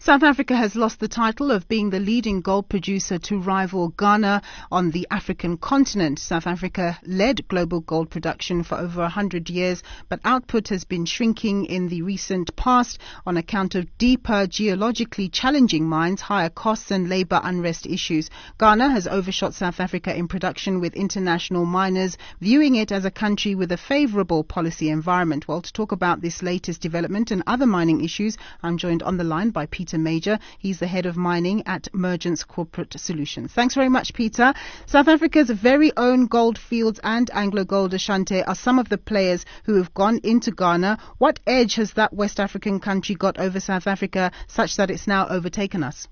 South Africa has lost the title of being the leading gold producer to rival Ghana on the African continent. South Africa led global gold production for over 100 years, but output has been shrinking in the recent past on account of deeper, geologically challenging mines, higher costs and labour unrest issues. Ghana has overshot South Africa in production, with international miners viewing it as a country with a favourable policy environment. Well, to talk about this latest development and other mining issues, I'm joined on the line by Peter Major. He's the head of mining at Mergence Corporate Solutions. Thanks very much, Peter. South Africa's very own Gold Fields and AngloGold Ashanti are some of the players who have gone into Ghana. What edge has that West African country got over South Africa such that it's now overtaken us?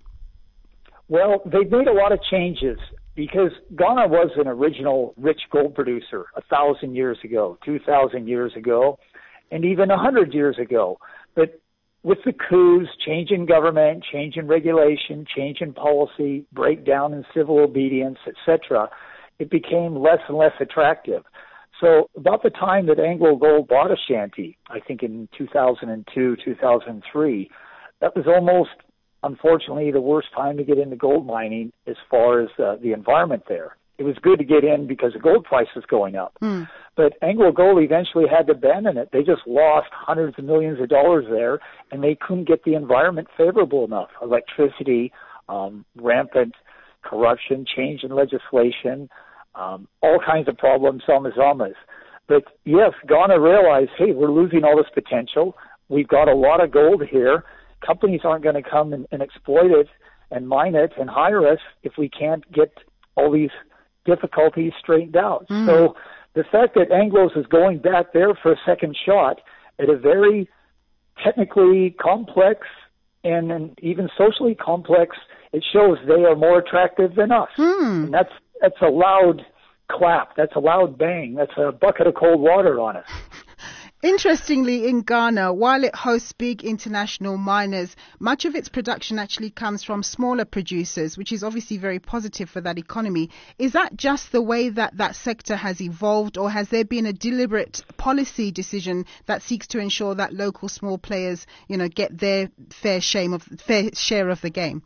Well, they've made a lot of changes because Ghana was an original rich gold producer 1,000 years ago, 2,000 years ago, and even 100 years ago. But with the coups, change in government, change in regulation, change in policy, breakdown in civil obedience, etc., it became less and less attractive. So about the time that AngloGold bought Ashanti, I think in 2002, 2003, that was almost, unfortunately, the worst time to get into gold mining as far as the environment there. It was good to get in because the gold price was going up. But AngloGold eventually had to abandon it. They just lost hundreds of millions of dollars there, and they couldn't get the environment favorable enough. Electricity, rampant corruption, change in legislation, all kinds of problems, zamas. But yes, Ghana realized, hey, we're losing all this potential. We've got a lot of gold here. Companies aren't going to come and exploit it and mine it and hire us if we can't get all these difficulties straightened out. So the fact that Anglos is going back there for a second shot at a very technically complex and even socially complex, it shows they are more attractive than us. And that's a loud clap. That's a loud bang. That's a bucket of cold water on us. Interestingly, in Ghana, while it hosts big international miners, much of its production actually comes from smaller producers, which is obviously very positive for that economy. Is that just the way that sector has evolved, or has there been a deliberate policy decision that seeks to ensure that local small players, get their fair share of the game?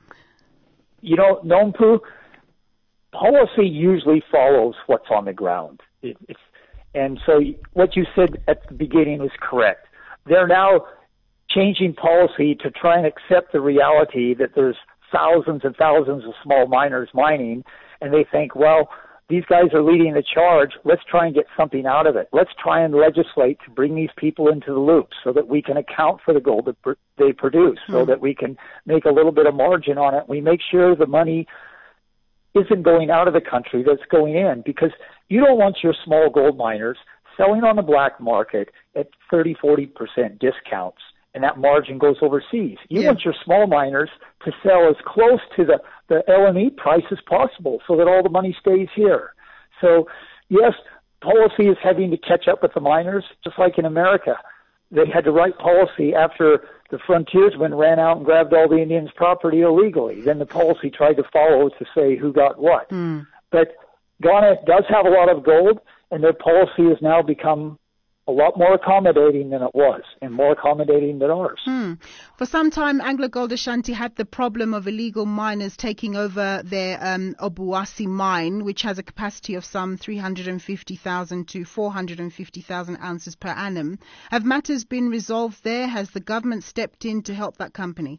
Nompu, policy usually follows what's on the ground. And so what you said at the beginning was correct. They're now changing policy to try and accept the reality that there's thousands and thousands of small miners mining, and they think, well, these guys are leading the charge. Let's try and get something out of it. Let's try and legislate to bring these people into the loop so that we can account for the gold that they produce, so that we can make a little bit of margin on it. We make sure the money isn't going out of the country, that's going in, because you don't want your small gold miners selling on the black market at 30-40% discounts, and that margin goes overseas. You want your small miners to sell as close to the LME price as possible so that all the money stays here. So, yes, policy is having to catch up with the miners, just like in America. They had to write policy after the frontiersmen ran out and grabbed all the Indians' property illegally. Then the policy tried to follow to say who got what. But Ghana does have a lot of gold, and their policy has now become a lot more accommodating than it was, and more accommodating than ours. For some time, AngloGold Ashanti had the problem of illegal miners taking over their Obuasi mine, which has a capacity of some 350,000 to 450,000 ounces per annum. Have matters been resolved there? Has the government stepped in to help that company?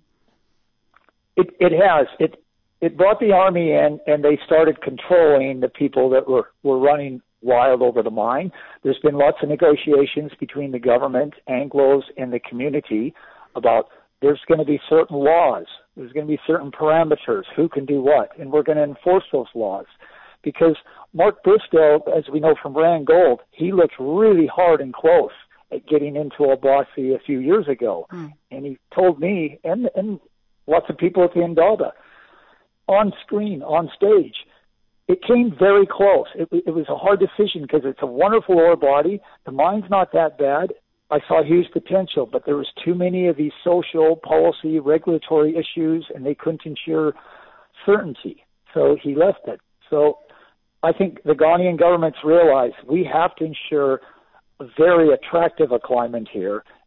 It has. It brought the army in, and they started controlling the people that were running wild over the mine. There's been lots of negotiations between the government, Anglos, and the community about there's going to be certain laws, there's going to be certain parameters, who can do what, and we're going to enforce those laws. Because Mark Bristow, as we know from Randgold, he looked really hard and close at getting into Obuasi a few years ago. And he told me, and lots of people at the Indaba, on screen, on stage, it came very close. It was a hard decision because it's a wonderful ore body. The mine's not that bad. I saw huge potential, but there was too many of these social, policy, regulatory issues, and they couldn't ensure certainty. So he left it. So I think the Ghanaian government's realized we have to ensure a very attractive a climate here,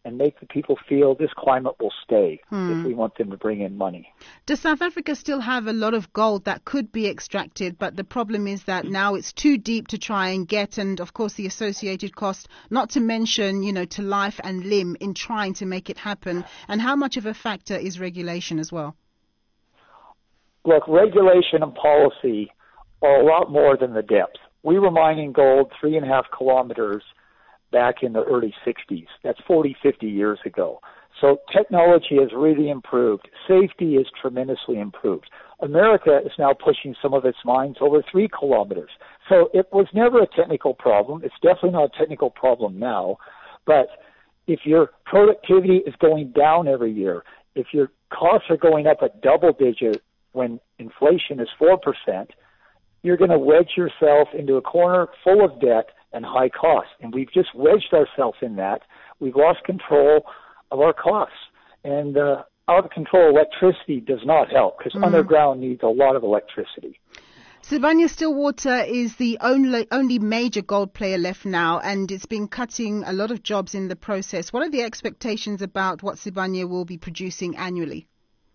and make the people feel this climate will stay if we want them to bring in money. Does South Africa still have a lot of gold that could be extracted, but the problem is that now it's too deep to try and get, and of course the associated cost, not to mention, to life and limb in trying to make it happen? And how much of a factor is regulation as well? Look, regulation and policy are a lot more than the depth. We were mining gold 3.5 kilometers back in the early 60s. That's 40, 50 years ago. So technology has really improved. Safety is tremendously improved. America is now pushing some of its mines over 3 kilometers. So it was never a technical problem. It's definitely not a technical problem now. But if your productivity is going down every year, if your costs are going up at double digit when inflation is 4%, you're going to wedge yourself into a corner full of debt and high costs. And we've just wedged ourselves in that. We've lost control of our costs. And out of control electricity does not help, because underground needs a lot of electricity. Sibanye-Stillwater is the only major gold player left now, and it's been cutting a lot of jobs in the process. What are the expectations about what Sibanye will be producing annually?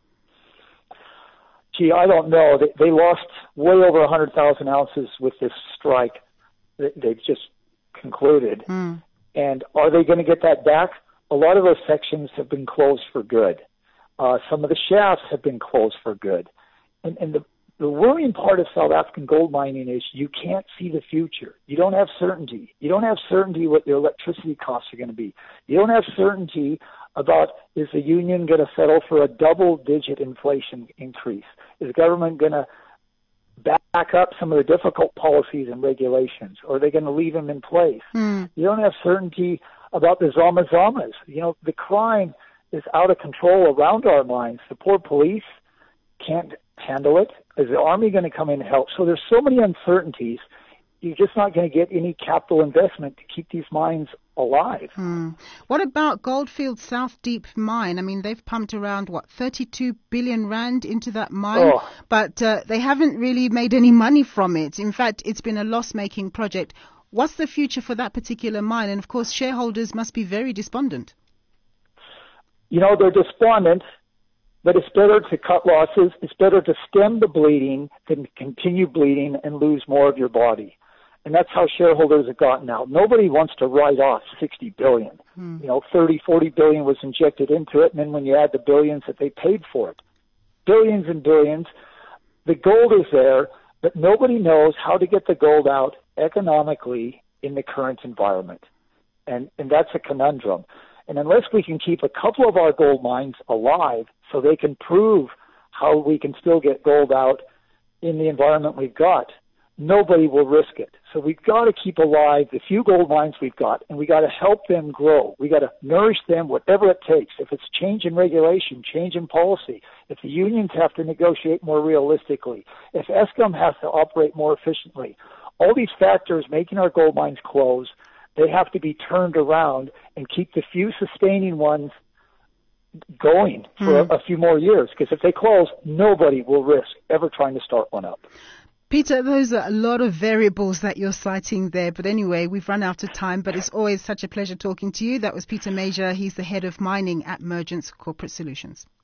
Gee, I don't know. They lost way over 100,000 ounces with this strike that they've just concluded. And are they going to get that back? A lot of those sections have been closed for good. Some of the shafts have been closed for good. And the worrying part of South African gold mining is you can't see the future. You don't have certainty. You don't have certainty what your electricity costs are going to be. You don't have certainty about, is the union going to settle for a double-digit inflation increase? Is the government going to back up some of the difficult policies and regulations, or are they going to leave them in place? You don't have certainty about the Zama-Zamas. The crime is out of control around our mines. The poor police can't handle it. Is the army going to come in and help? So there's so many uncertainties. You're just not going to get any capital investment to keep these mines alive. What about Goldfield South Deep Mine? I mean, they've pumped around, 32 billion rand into that mine, but they haven't really made any money from it. In fact, it's been a loss-making project. What's the future for that particular mine? And, of course, shareholders must be very despondent. They're despondent, but it's better to cut losses. It's better to stem the bleeding than continue bleeding and lose more of your body. And that's how shareholders have gotten out. Nobody wants to write off 60 billion. 30, 40 billion was injected into it, and then when you add the billions that they paid for it, billions and billions, the gold is there, but nobody knows how to get the gold out economically in the current environment. And that's a conundrum. And unless we can keep a couple of our gold mines alive so they can prove how we can still get gold out in the environment we've got, nobody will risk it. So we've got to keep alive the few gold mines we've got, and we've got to help them grow. We've got to nourish them, whatever it takes. If it's change in regulation, change in policy, if the unions have to negotiate more realistically, if Eskom has to operate more efficiently, all these factors making our gold mines close, they have to be turned around and keep the few sustaining ones going for a few more years. Because if they close, nobody will risk ever trying to start one up. Peter, those are a lot of variables that you're citing there. But anyway, we've run out of time, but it's always such a pleasure talking to you. That was Peter Major. He's the head of mining at Mergence Corporate Solutions.